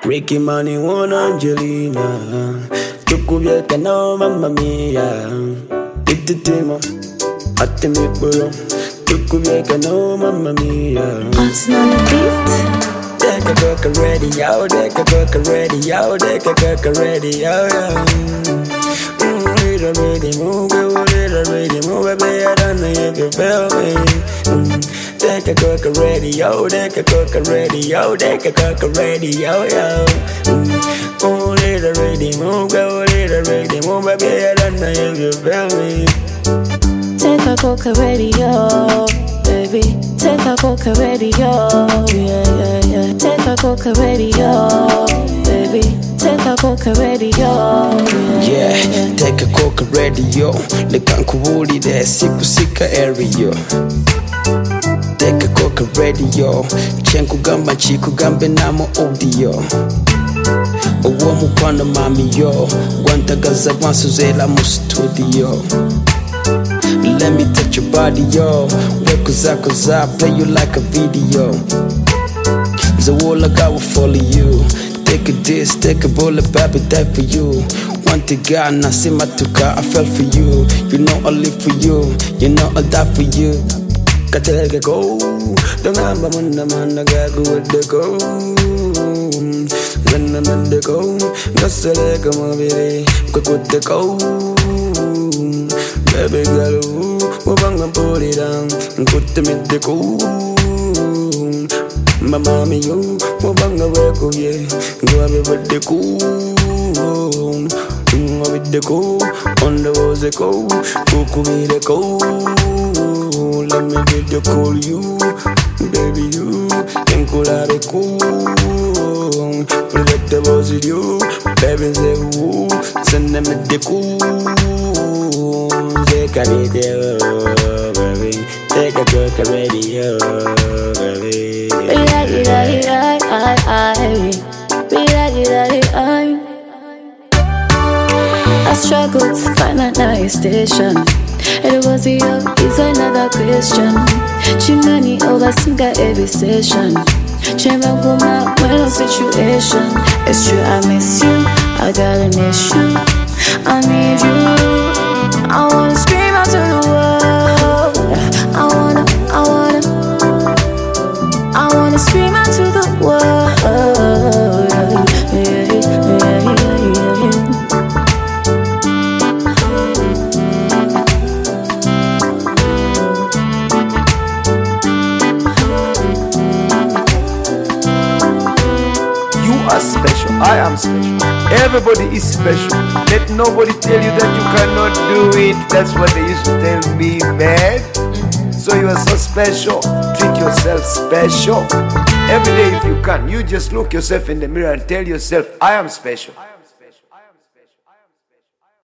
Ricky Money, one Angelina. Tukubieka no mamma mia. Ititimo, atimi bro. Tukubieka no mamma mia. Artin on the beat. Deka cook ready, yo. Deka cook ready, yo. Deka cook ready, yo. Little ready move, little ready move, baby. I don't know if you feel me. Deka cook ready, yo. Deka cook ready, yo. Deka cook ready, yo, yo. Oh, little ready move, little ready move, baby. I don't know if you feel me. Take a coca radio, baby. Take a coca radio, yeah, yeah, yeah. Take a coca radio, baby. Take a coca radio, yeah, yeah. Take a coca radio. Lekankubulire sikusika area. Take a coca radio. Chenkugamba nchikugambe namo audio. Owo mukwano mami yo. Gwantagaza wansuzela mu studio. Let me touch your body, yo. Wekuzakuza, play you like a video. The wall I will follow you. Take a diss, take a bullet, baby, die for you. Want the guy, now see my tuka, I fell for you. You know I live for you, you know I die for you. Katega go, don't have a man, I gotta go with the go. When I'm in the go, just a leg of my baby, quick with the go. Baby girl, wabanga put it down, put them in the cool. My mommy, you, wabanga record, yeah, go with the cool. With the cool, on the was the cool, cook me the cool. Let me get the cool, you, baby, you, can cool out the cool. Let the boss with you, baby, say woo, send them in the cool. Take a video, baby. Take a cook radio, baby. I struggled to find a nice station. It was you, it's another question. Chimney over single every session. Chimaguma, well situation. It's true, I miss you. I got an issue. I need you. I wanna scream out to the world. I wanna scream out to the world. Yeah, yeah, yeah, yeah. You are special, I am special. Everybody is special. Let nobody tell you that you cannot do it. That's what they used to tell me, man. So you are so special. Treat yourself special. Every day if you can, you just look yourself in the mirror and tell yourself, I am special.